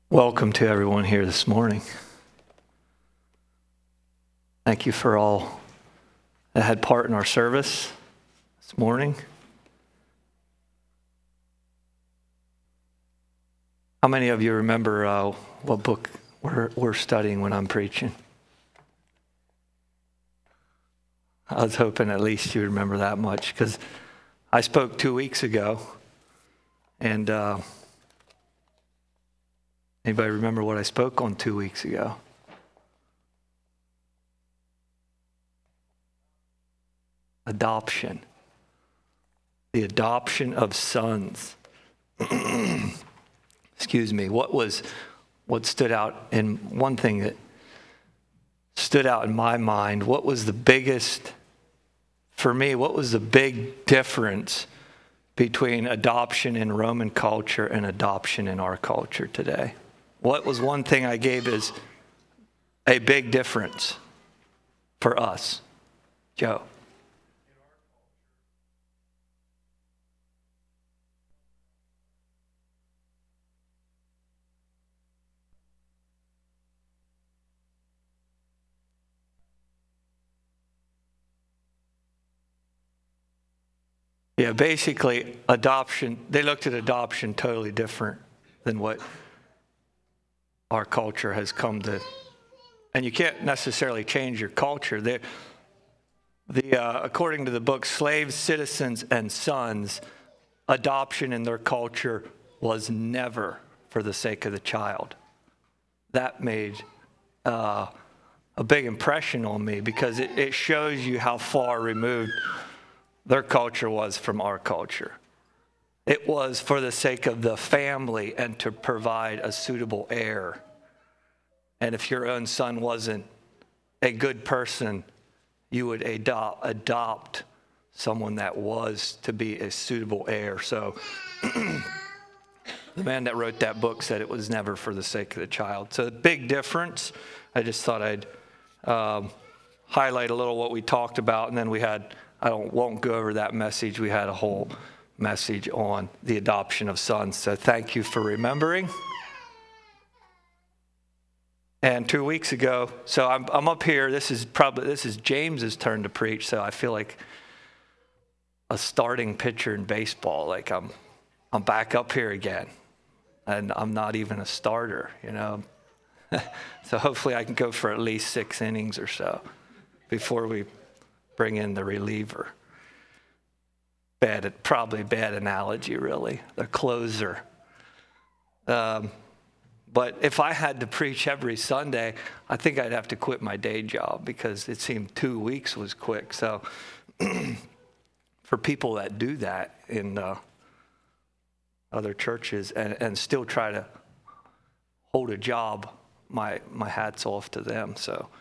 Welcome to everyone here this morning. Thank you for all that had part in our service this morning. How many of you remember what book we're studying when I'm preaching? I was hoping at least you remember that much, because I spoke 2 weeks ago, and anybody remember what I spoke on 2 weeks ago? Adoption. The adoption of sons. Excuse me. What stood out, and one thing that stood out in my mind, what was the biggest, for me, what was the big difference between adoption in Roman culture and adoption in our culture today? What was one thing I gave as a big difference for us? Joe. Yeah, basically adoption, they looked at adoption totally different than what our culture has come to. And you can't necessarily change your culture. According to the book Slaves, Citizens, and Sons, adoption in their culture was never for the sake of the child. That made a big impression on me, because it shows you how far removed their culture was from our culture. It was for the sake of the family and to provide a suitable heir. And if your own son wasn't a good person, you would adopt someone that was to be a suitable heir. So the man that wrote that book said it was never for the sake of the child. So the big difference, I just thought I'd highlight a little what we talked about, and then won't go over that message. We had a whole message on the adoption of sons. So thank you for remembering. And 2 weeks ago, so I'm up here. This is James's turn to preach. So I feel like a starting pitcher in baseball. Like I'm back up here again, and I'm not even a starter, So hopefully I can go for at least 6 innings or so before we bring in the reliever. Probably bad analogy, really. The closer. But if I had to preach every Sunday, I think I'd have to quit my day job, because it seemed 2 weeks was quick. So for people that do that in other churches and still try to hold a job, my hat's off to them.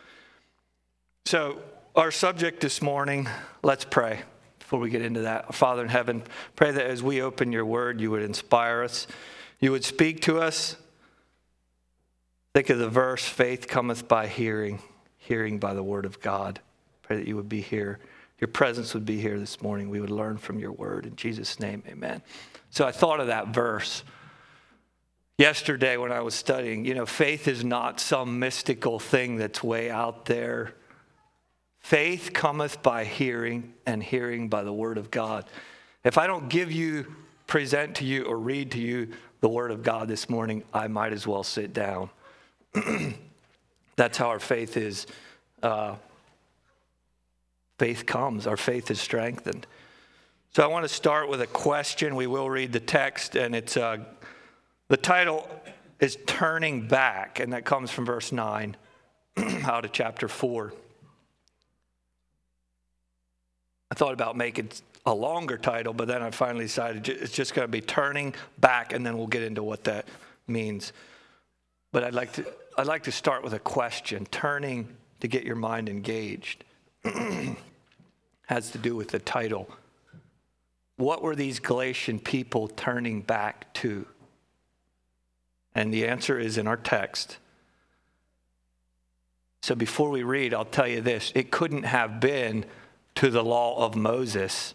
So our subject this morning, let's pray before we get into that. Father in heaven, pray that as we open your word, you would inspire us. You would speak to us. Think of the verse, faith cometh by hearing, hearing by the word of God. Pray that you would be here. Your presence would be here this morning. We would learn from your word. In Jesus' name, amen. So I thought of that verse yesterday when I was studying. Faith is not some mystical thing that's way out there. Faith cometh by hearing, and hearing by the word of God. If I don't present to you, or read to you the word of God this morning, I might as well sit down. That's how our faith is. Faith comes. Our faith is strengthened. So I want to start with a question. We will read the text, and it's the title is Turning Back, and that comes from verse 9 out of chapter 4. I thought about making a longer title, but then I finally decided it's just going to be Turning Back, and then we'll get into what that means. But I'd like to start with a question. Turning to get your mind engaged has to do with the title. What were these Galatian people turning back to? And the answer is in our text. So before we read, I'll tell you this. It couldn't have been to the law of Moses,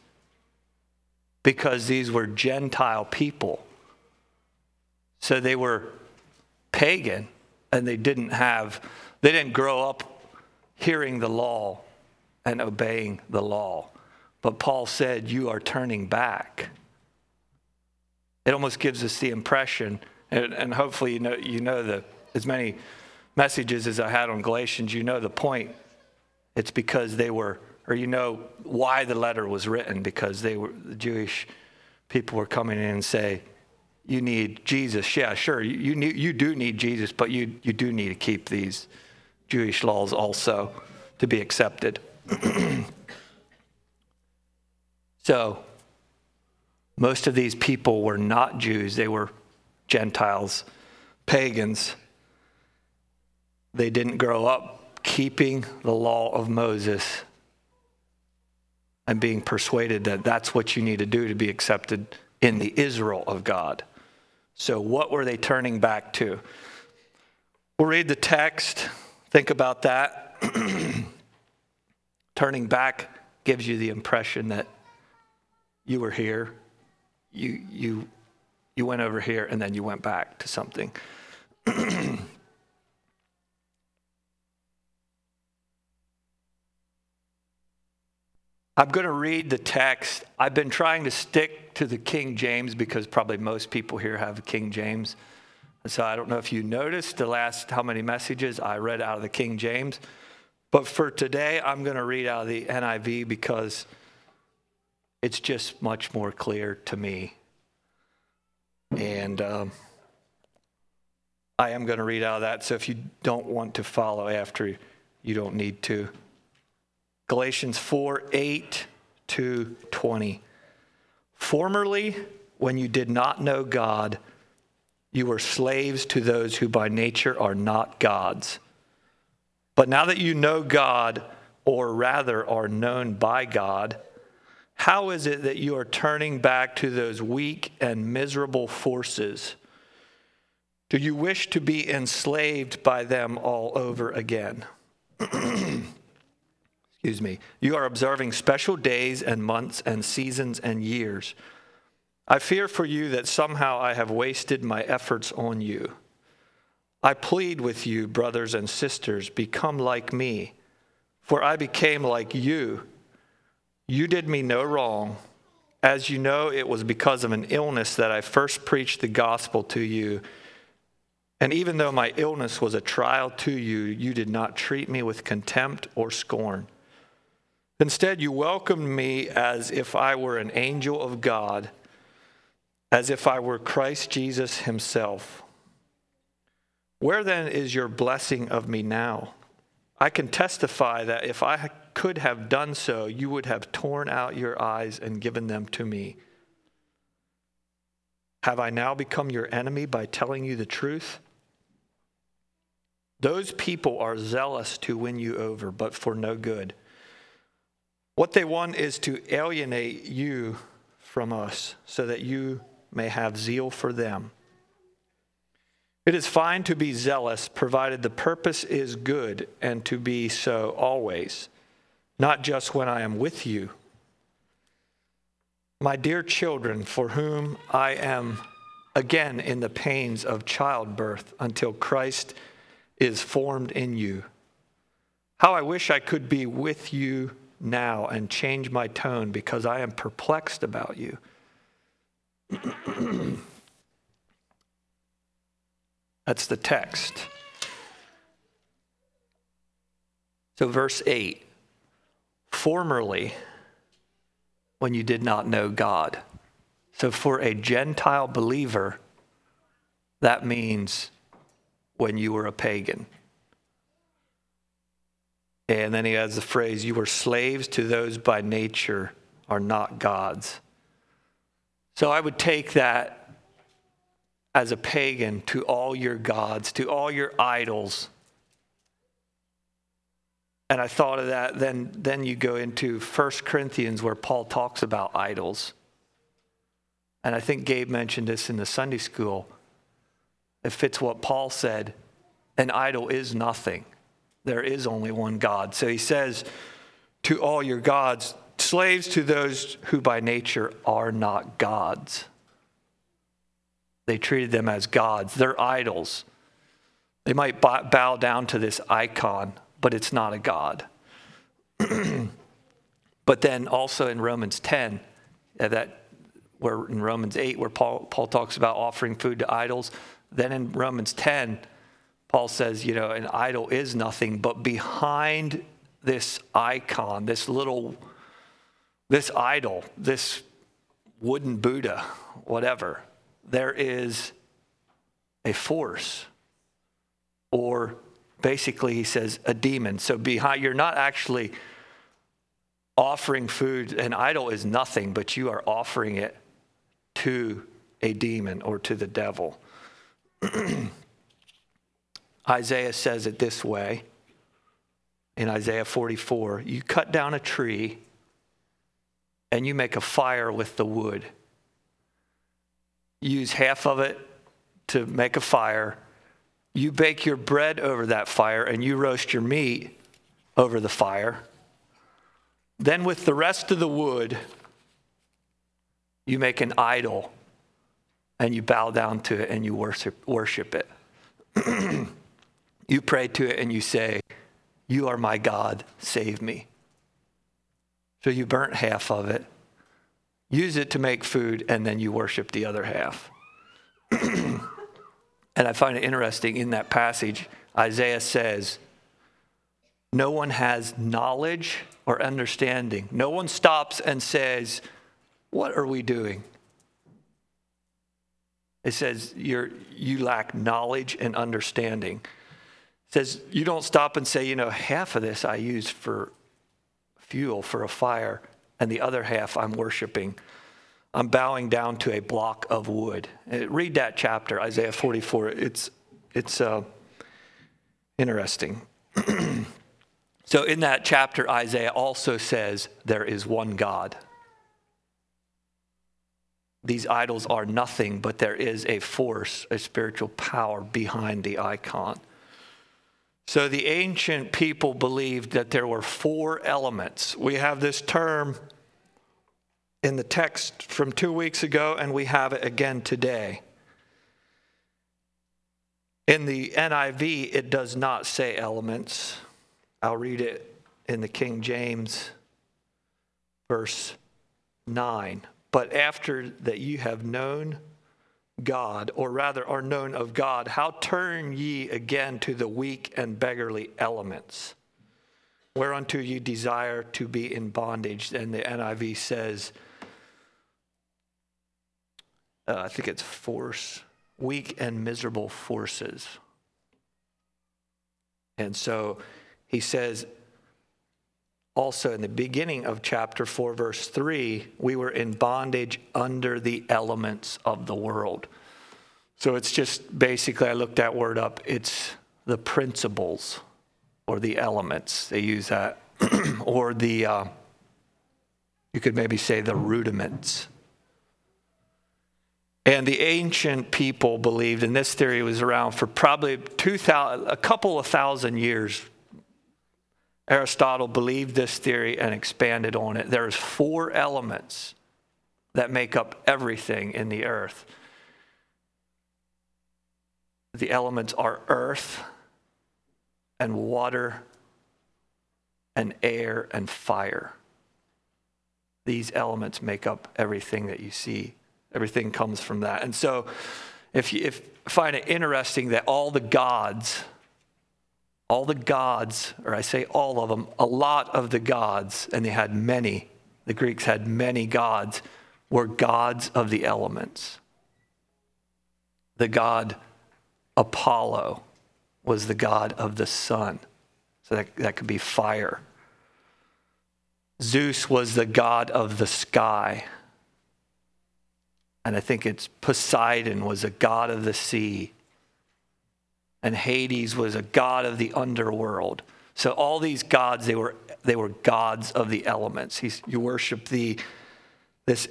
because these were Gentile people. So they were pagan, and they didn't grow up hearing the law and obeying the law. But Paul said, you are turning back. It almost gives us the impression, and hopefully you know as many messages as I had on Galatians, you know the point. It's because they were, or you know why the letter was written, because the Jewish people were coming in and say, you need Jesus. Yeah, sure, you do need Jesus, but you do need to keep these Jewish laws also to be accepted. So, most of these people were not Jews. They were Gentiles, pagans. They didn't grow up keeping the law of Moses and being persuaded that that's what you need to do to be accepted in the Israel of God. So what were they turning back to? We'll read the text. Think about that. Turning back gives you the impression that you were here, you went over here, and then you went back to something. I'm going to read the text. I've been trying to stick to the King James because probably most people here have a King James. And so I don't know if you noticed the last how many messages I read out of the King James. But for today, I'm going to read out of the NIV because it's just much more clear to me. And I am going to read out of that. So if you don't want to follow after, you don't need to. Galatians 4:8-20. Formerly, when you did not know God, you were slaves to those who by nature are not gods. But now that you know God, or rather are known by God, how is it that you are turning back to those weak and miserable forces? Do you wish to be enslaved by them all over again? Excuse me. You are observing special days and months and seasons and years. I fear for you that somehow I have wasted my efforts on you. I plead with you, brothers and sisters, become like me, for I became like you. You did me no wrong. As you know, it was because of an illness that I first preached the gospel to you. And even though my illness was a trial to you, you did not treat me with contempt or scorn. Instead, you welcomed me as if I were an angel of God, as if I were Christ Jesus himself. Where then is your blessing of me now? I can testify that if I could have done so, you would have torn out your eyes and given them to me. Have I now become your enemy by telling you the truth? Those people are zealous to win you over, but for no good. What they want is to alienate you from us so that you may have zeal for them. It is fine to be zealous, provided the purpose is good, and to be so always, not just when I am with you. My dear children, for whom I am again in the pains of childbirth until Christ is formed in you. How I wish I could be with you now and change my tone because I am perplexed about you. That's the text. So verse 8, formerly, when you did not know God. So for a Gentile believer, that means when you were a pagan. And then he has the phrase, you were slaves to those by nature are not gods. So I would take that as a pagan to all your gods, to all your idols. And I thought of that, then you go into 1 Corinthians where Paul talks about idols. And I think Gabe mentioned this in the Sunday school. It fits what Paul said, an idol is nothing. There is only one God. So he says to all your gods, slaves to those who by nature are not gods. They treated them as gods. They're idols. They might bow down to this icon, but it's not a god. But then also in Romans 10, where in Romans 8, where Paul talks about offering food to idols, then in Romans 10, Paul says, an idol is nothing, but behind this icon, this idol, this wooden Buddha, whatever, there is a force, or basically he says a demon. So you're not actually offering food. An idol is nothing, but you are offering it to a demon or to the devil. Isaiah says it this way in Isaiah 44, you cut down a tree and you make a fire with the wood. You use half of it to make a fire. You bake your bread over that fire and you roast your meat over the fire. Then with the rest of the wood, you make an idol and you bow down to it and you worship it. You pray to it and you say, you are my God, save me. So you burnt half of it, use it to make food, and then you worship the other half. And I find it interesting in that passage, Isaiah says, no one has knowledge or understanding. No one stops and says, what are we doing? It says you lack knowledge and understanding. It says you don't stop and say, half of this I use for fuel, for a fire, and the other half I'm worshiping. I'm bowing down to a block of wood. Read that chapter, Isaiah 44. It's interesting. So in that chapter, Isaiah also says there is one God. These idols are nothing, but there is a force, a spiritual power behind the icon. So the ancient people believed that there were 4 elements. We have this term in the text from 2 weeks ago, and we have it again today. In the NIV, it does not say elements. I'll read it in the King James, verse 9. But after that you have known God, or rather are known of God, how turn ye again to the weak and beggarly elements, whereunto you desire to be in bondage? And the NIV says, I think it's force, weak and miserable forces. And so he says, also in the beginning of chapter 4, verse 3, we were in bondage under the elements of the world. So it's just basically, I looked that word up, it's the principles or the elements. They use that. Or you could maybe say the rudiments. And the ancient people believed, and this theory was around for probably a couple of thousand years. Aristotle believed this theory and expanded on it. There's 4 elements that make up everything in the earth. The elements are earth and water and air and fire. These elements make up everything that you see. Everything comes from that. And so if you find it interesting that all the gods, or I say all of them, a lot of the gods, and they had many, the Greeks had many gods, were gods of the elements. The god Apollo was the god of the sun. So that could be fire. Zeus was the god of the sky. And I think it's Poseidon was a god of the sea. And Hades was a god of the underworld. So all these gods, they were gods of the elements. You worship this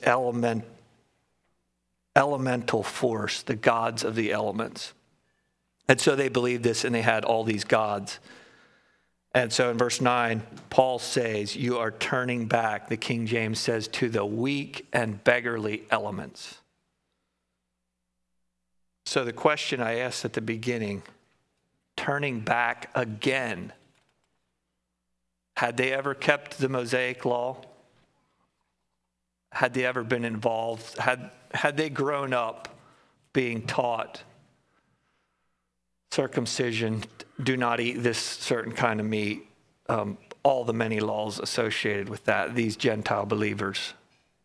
elemental force, the gods of the elements. And so they believed this, and they had all these gods. And so in verse 9, Paul says, you are turning back, the King James says, to the weak and beggarly elements. So the question I asked at the beginning, turning back again. Had they ever kept the Mosaic law? Had they ever been involved? Had they grown up being taught circumcision, do not eat this certain kind of meat, all the many laws associated with that, these Gentile believers?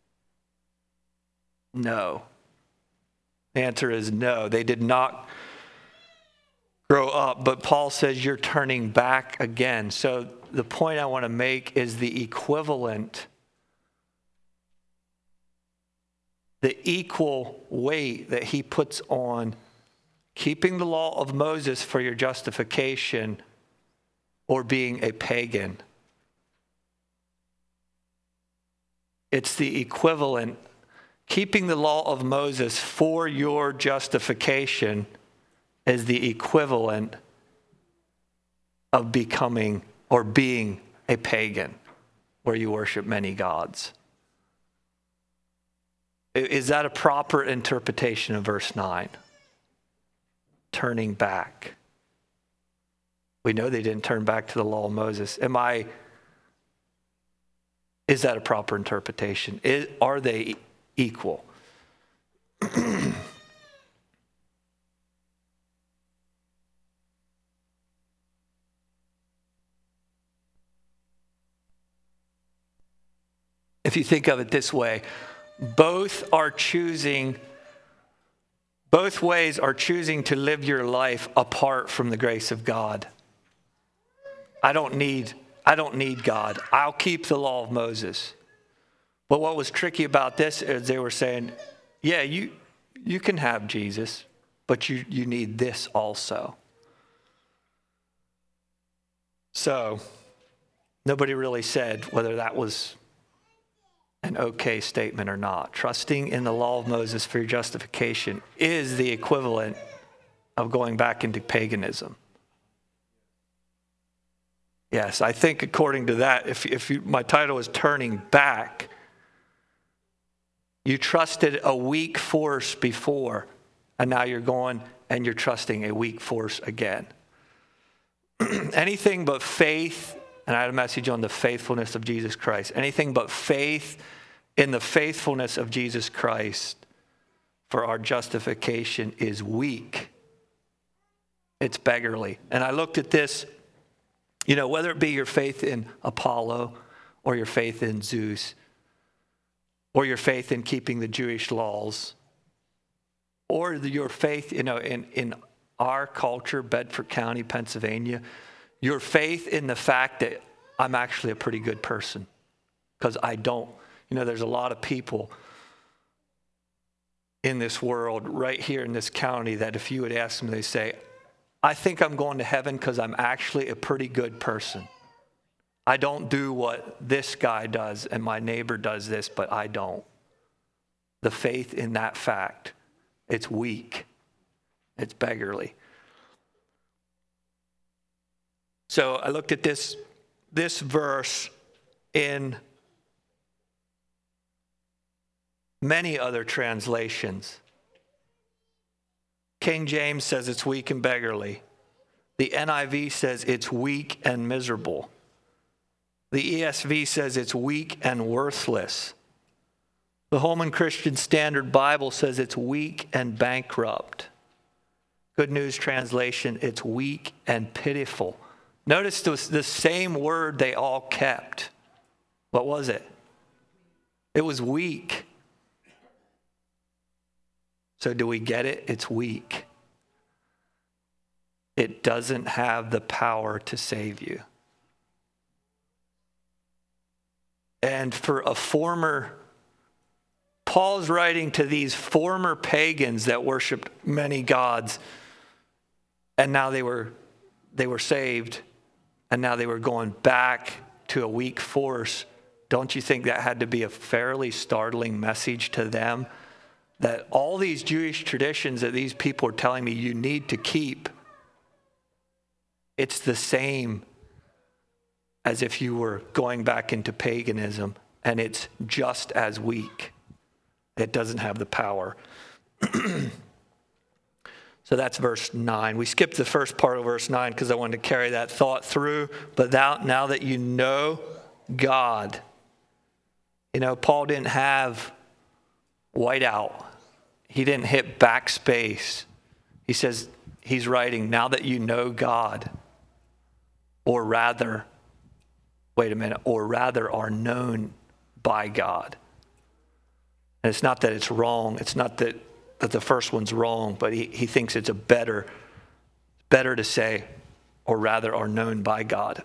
No. The answer is no. They did not grow up, but Paul says you're turning back again. So the point I want to make is the equivalent, the equal weight that he puts on keeping the law of Moses for your justification or being a pagan. It's the equivalent. Keeping the law of Moses for your justification is the equivalent of becoming or being a pagan, where you worship many gods. Is that a proper interpretation of verse 9? Turning back. We know they didn't turn back to the law of Moses. Is that a proper interpretation? Are they equal? If you think of it this way, both ways are choosing to live your life apart from the grace of God. I don't need God. I'll keep the law of Moses. But what was tricky about this is they were saying, yeah, you can have Jesus, but you need this also. So nobody really said whether that was an okay statement or not. Trusting in the law of Moses for your justification is the equivalent of going back into paganism. Yes, I think according to that, my title is Turning Back, you trusted a weak force before, and now you're going and you're trusting a weak force again. Anything but faith, and I had a message on the faithfulness of Jesus Christ. Anything but faith in the faithfulness of Jesus Christ for our justification is weak. It's beggarly. And I looked at this, whether it be your faith in Apollo or your faith in Zeus or your faith in keeping the Jewish laws or your faith, in our culture, Bedford County, Pennsylvania, your faith in the fact that I'm actually a pretty good person because I don't. There's a lot of people in this world, right here in this county, that if you would ask them, they say, I think I'm going to heaven because I'm actually a pretty good person. I don't do what this guy does and my neighbor does this, but I don't. The faith in that fact, it's weak. It's beggarly. So I looked at this verse in many other translations. King James says it's weak and beggarly. The NIV says it's weak and miserable. The ESV says it's weak and worthless. The Holman Christian Standard Bible says it's weak and bankrupt. Good News Translation, it's weak and pitiful. Notice the same word they all kept. What was it? It was weak. So do we get it? It's weak. It doesn't have the power to save you. And for Paul's writing to these former pagans that worshiped many gods, and now they were saved, and now they were going back to a weak force. Don't you think that had to be a fairly startling message to them? That all these Jewish traditions that these people are telling me you need to keep, it's the same as if you were going back into paganism, and it's just as weak. It doesn't have the power. So that's verse 9. We skipped the first part of verse 9 because I wanted to carry that thought through. But now that you know God, Paul didn't have whiteout. He didn't hit backspace. He says he's writing, now that you know God, or rather are known by God. And it's not that it's wrong. It's not that the first one's wrong, but he thinks it's better to say, or rather are known by God.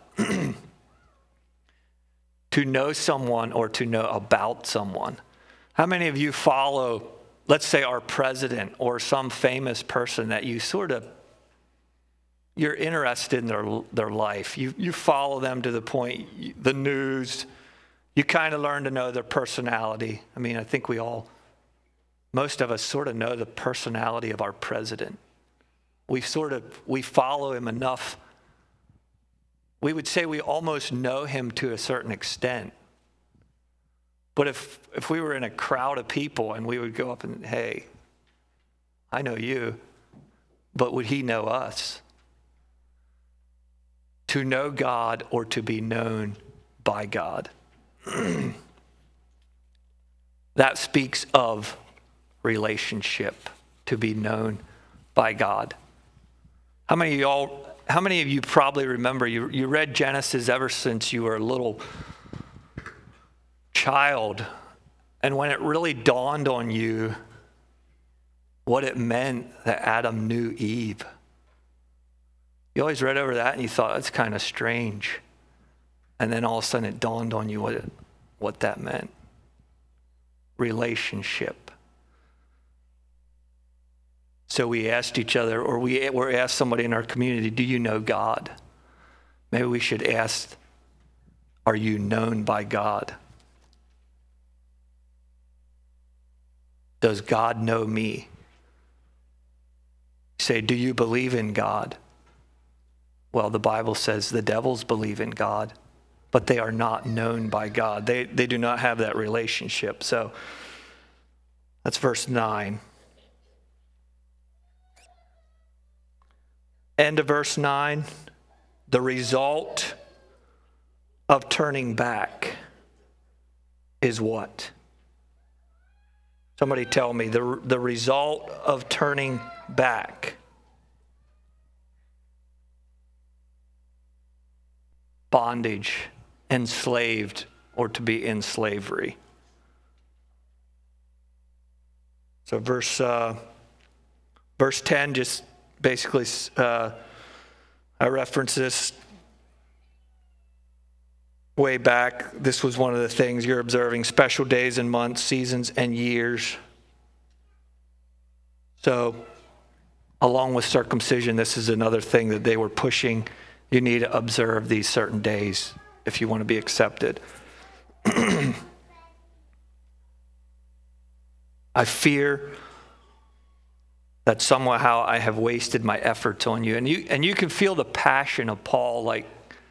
To know someone or to know about someone. How many of you follow, let's say, our president or some famous person that you you're interested in their life. You follow them to the point, the news, you kind of learn to know their personality. I mean, I think most of us sort of know the personality of our president. We follow him enough. We would say we almost know him to a certain extent. But if we were in a crowd of people and we would go up and, hey, I know you, but would he know us? To know God or to be known by God. That speaks of relationship, to be known by God. How many of you probably remember, you read Genesis ever since you were a little child, and when it really dawned on you what it meant that Adam knew Eve, you always read over that and you thought, that's kind of strange. And then all of a sudden it dawned on you what that meant. Relationship. So we asked each other, or we asked somebody in our community, do you know God? Maybe we should ask, are you known by God? Does God know me? Say, do you believe in God? Well, the Bible says the devils believe in God, but they are not known by God. They do not have that relationship. So that's verse 9. End of verse 9. The result of turning back is what? Somebody tell me. The result of turning back. Bondage, enslaved, or to be in slavery. So verse 10 just basically, I referenced this way back. This was one of the things you're observing: special days and months, seasons and years. So along with circumcision, this is another thing that they were pushing. You need to observe these certain days if you want to be accepted. I fear that somehow I have wasted my efforts on you. And you can feel the passion of Paul. Like,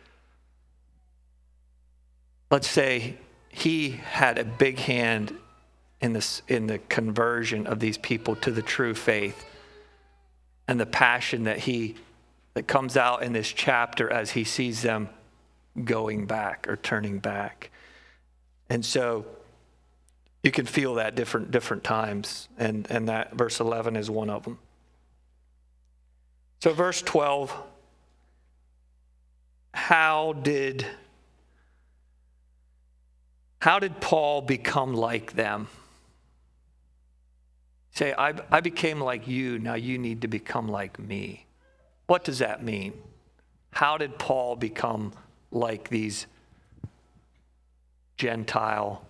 let's say he had a big hand in the conversion of these people to the true faith, and the passion that comes out in this chapter as he sees them going back or turning back. And so you can feel that different times, and that verse 11 is one of them. So verse 12, how did Paul become like them? Say, I became like you, now you need to become like me. What does that mean? How did Paul become like these Gentile,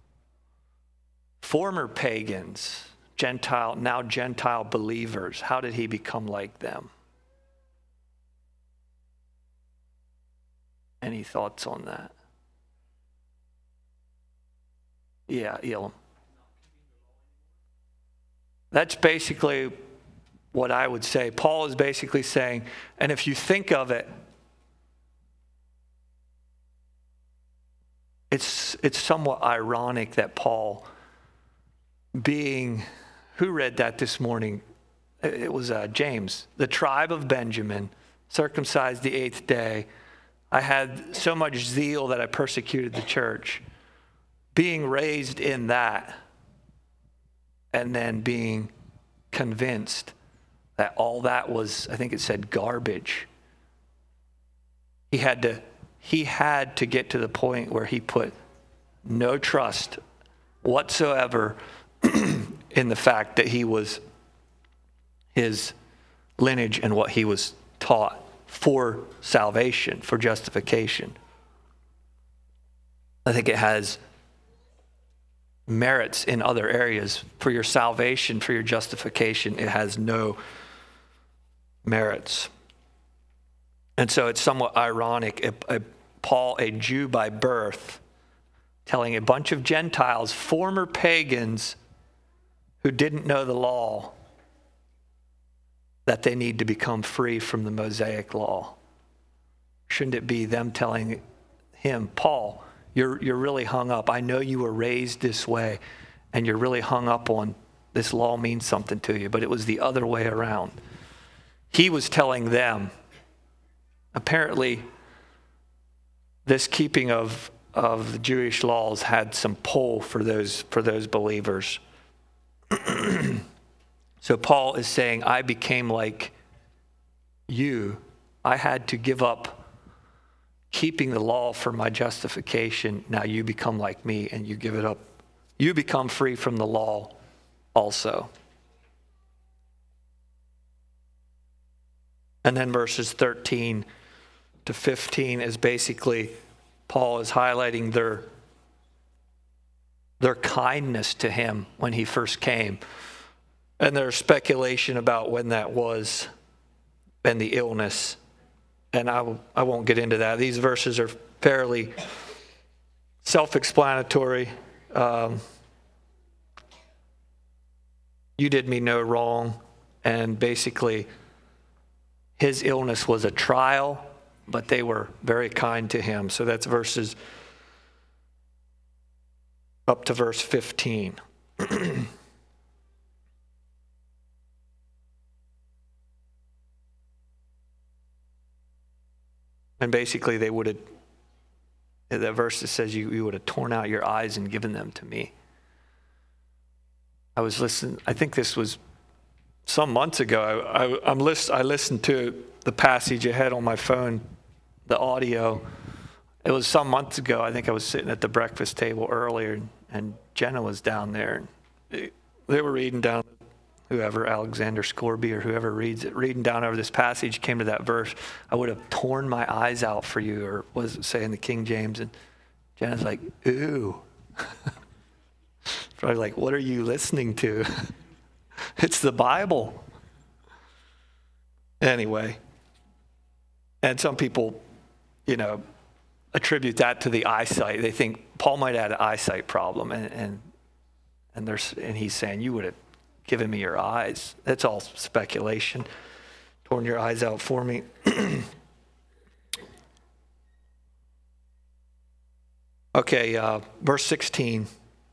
former pagans, now Gentile believers? How did he become like them? Any thoughts on that? Yeah, Elam. That's basically what I would say. Paul is basically saying, and if you think of it, it's somewhat ironic that Paul, who read that this morning? it was James, the tribe of Benjamin, circumcised the 8th day. I had so much zeal that I persecuted the church. Being raised in that, and then being convinced that all that was, I think it said, garbage. He had to get to the point where he put no trust whatsoever in the fact that he was his lineage and what he was taught for salvation, for justification. I think it has merits in other areas. For your salvation, for your justification, it has no merits. And so it's somewhat ironic, Paul, a Jew by birth, telling a bunch of Gentiles, former pagans who didn't know the law, that they need to become free from the Mosaic law. Shouldn't it be them telling him, Paul, you're really hung up. I know you were raised this way, and you're really hung up on this law means something to you, but it was the other way around. He was telling them, apparently, this keeping of the Jewish laws had some pull for those believers. So Paul is saying, I became like you. I had to give up keeping the law for my justification. Now you become like me and you give it up. You become free from the law also. And then verses 13 to 15 is basically Paul is highlighting their kindness to him when he first came. And there's speculation about when that was and the illness. And I won't get into that. These verses are fairly self-explanatory. You did me no wrong. And basically, his illness was a trial, but they were very kind to him. So that's verses up to verse 15. And basically they would have, that verse that says you would have torn out your eyes and given them to me. I was listening, I think this was some months ago. I listened to the passage ahead on my phone, the audio. It was some months ago. I think I was sitting at the breakfast table earlier, and Jenna was down there. And they were reading down, whoever, Alexander Scorby or whoever reads it, reading down over this passage, came to that verse, I would have torn my eyes out for you, or was it saying the King James? And Jenna's like, ooh. Probably like, what are you listening to? It's the Bible. Anyway. And some people, attribute that to the eyesight. They think Paul might have had an eyesight problem, and he's saying, you would have given me your eyes. That's all speculation. Torn your eyes out for me. Okay, verse 16.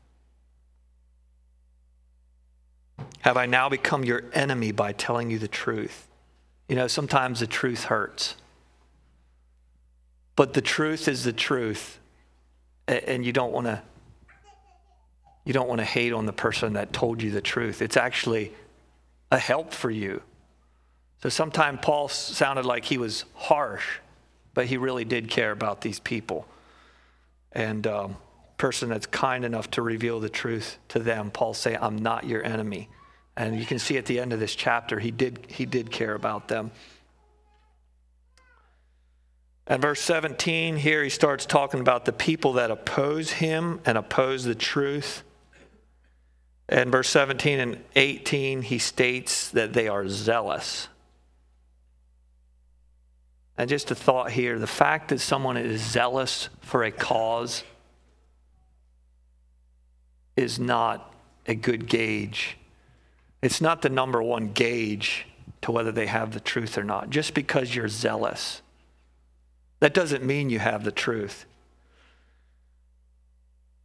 Have I now become your enemy by telling you the truth? Sometimes the truth hurts. But the truth is the truth. And you don't want to hate on the person that told you the truth. It's actually a help for you. So sometimes Paul sounded like he was harsh, but he really did care about these people. And person that's kind enough to reveal the truth to them, Paul say, I'm not your enemy. And you can see at the end of this chapter, he did care about them. And verse 17 here, he starts talking about the people that oppose him and oppose the truth. And verse 17 and 18, he states that they are zealous. And just a thought here, the fact that someone is zealous for a cause is not a good gauge. It's not the number one gauge to whether they have the truth or not. Just because you're zealous, that doesn't mean you have the truth.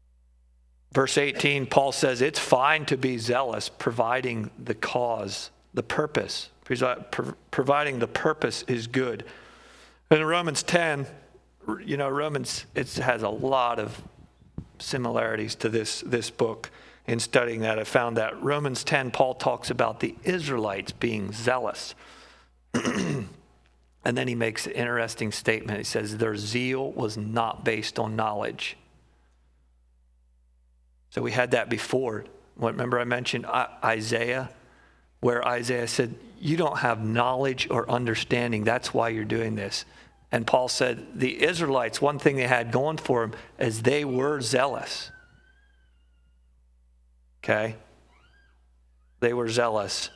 Verse 18, Paul says it's fine to be zealous, providing the cause the purpose. Providing the purpose is good. And in Romans 10, Romans, it has a lot of similarities to this book. In studying that, I found that Romans 10, Paul talks about the Israelites being zealous. And then he makes an interesting statement. He says their zeal was not based on knowledge. So we had that before. Remember I mentioned Isaiah, where Isaiah said, you don't have knowledge or understanding. That's why you're doing this. And Paul said the Israelites, one thing they had going for them is they were zealous. Okay? They were zealous.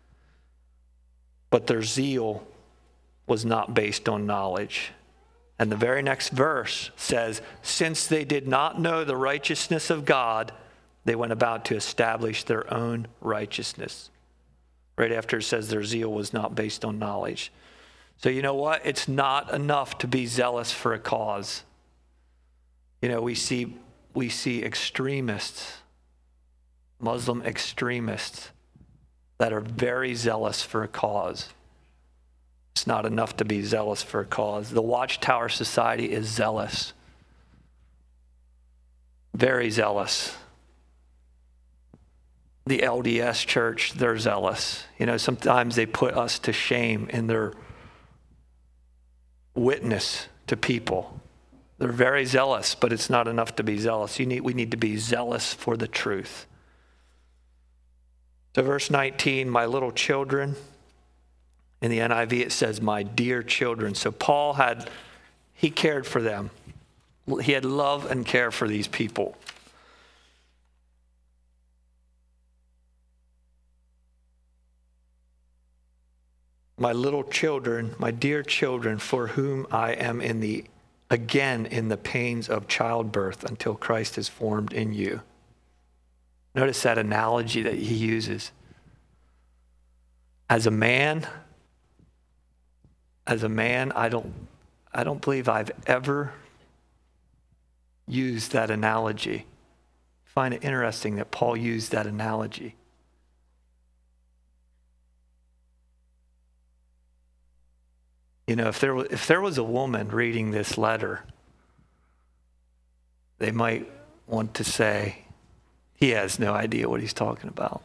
But their zeal was not based on knowledge. And the very next verse says, since they did not know the righteousness of God, they went about to establish their own righteousness. Right after it says their zeal was not based on knowledge. So you know what? It's not enough to be zealous for a cause. We see extremists, Muslim extremists, that are very zealous for a cause. It's not enough to be zealous for a cause. The Watchtower Society is zealous. Very zealous. The LDS Church, they're zealous. Sometimes they put us to shame in their witness to people. They're very zealous, but it's not enough to be zealous. We need to be zealous for the truth. So verse 19, my little children. In the NIV, it says, my dear children. So Paul he cared for them. He had love and care for these people. My little children, my dear children, for whom I am in the pains of childbirth until Christ is formed in you. Notice that analogy that he uses. As a man, I don't believe I've ever used that analogy. I find it interesting that Paul used that analogy. If there was a woman reading this letter, they might want to say, he has no idea what he's talking about.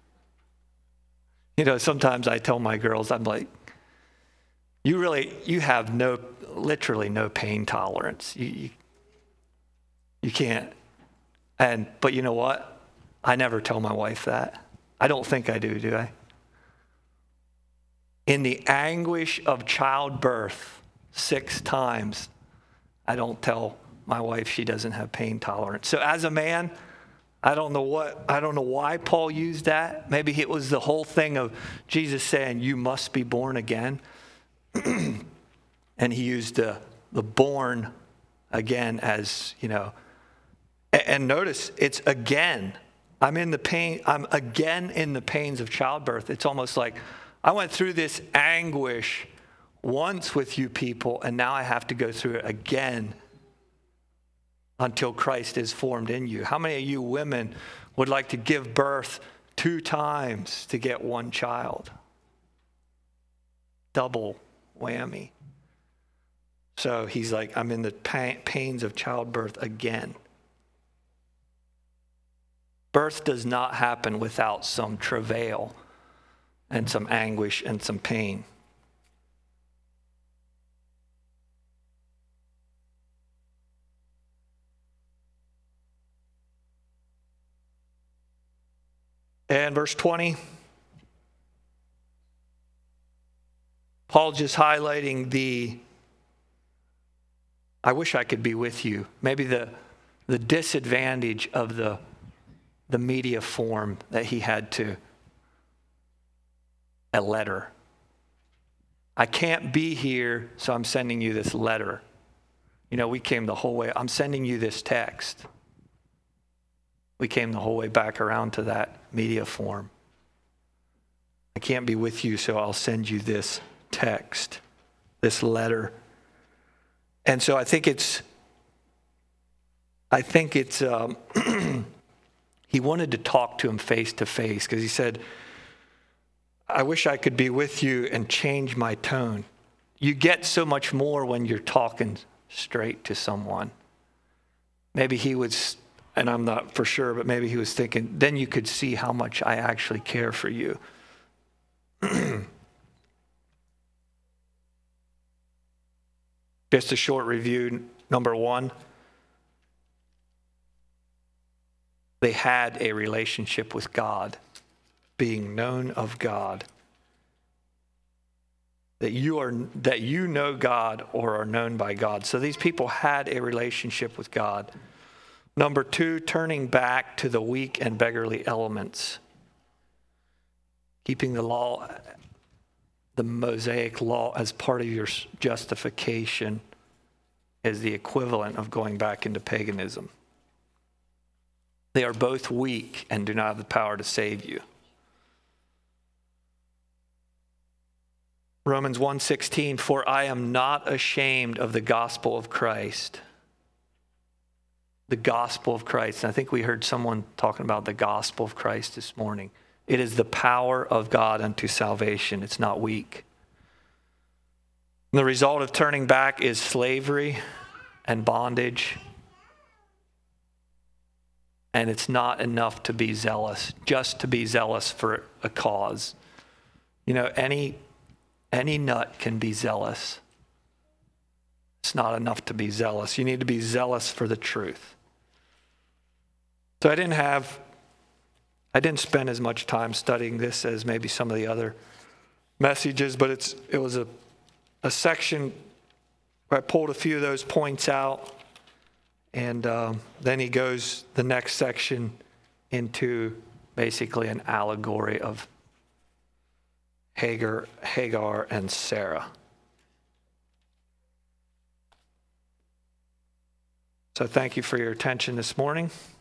Sometimes I tell my girls, I'm like, you have literally no pain tolerance. You can't. But you know what? I never tell my wife that. I don't think I do I? In the anguish of childbirth, 6 times, I don't tell my wife she doesn't have pain tolerance. So as a man, I don't know why Paul used that. Maybe it was the whole thing of Jesus saying, you must be born again. And he used the born again as, and notice it's again. I'm again in the pains of childbirth. It's almost like I went through this anguish once with you people, and now I have to go through it again until Christ is formed in you. How many of you women would like to give birth 2 times to get 1 child? Double whammy. So he's like, I'm in the pains of childbirth again. Birth does not happen without some travail and some anguish and some pain. And verse 20, Paul just highlighting I wish I could be with you. Maybe the disadvantage of the media form that he had a letter. I can't be here, so I'm sending you this letter. We came the whole way. I'm sending you this text. We came the whole way back around to that media form. I can't be with you, so I'll send you this text, this letter. And so I think it's he wanted to talk to him face to face, because he said, I wish I could be with you and change my tone. You get so much more when you're talking straight to someone. Maybe he was, and I'm not for sure, but maybe he was thinking, then you could see how much I actually care for you. Just a short review. Number one, they had a relationship with God, being known of God. That you know God or are known by God. So these people had a relationship with God. Number two, turning back to the weak and beggarly elements. Keeping the law, the Mosaic law, as part of your justification is the equivalent of going back into paganism. They are both weak and do not have the power to save you. Romans 1:16, for I am not ashamed of the gospel of Christ. The gospel of Christ. And I think we heard someone talking about the gospel of Christ this morning. It is the power of God unto salvation. It's not weak. And the result of turning back is slavery and bondage. And it's not enough to be zealous, just to be zealous for a cause. You know, any nut can be zealous. It's not enough to be zealous. You need to be zealous for the truth. So I didn't spend as much time studying this as maybe some of the other messages, but it was a section where I pulled a few of those points out, and then he goes the next section into basically an allegory of Hagar and Sarah. So thank you for your attention this morning.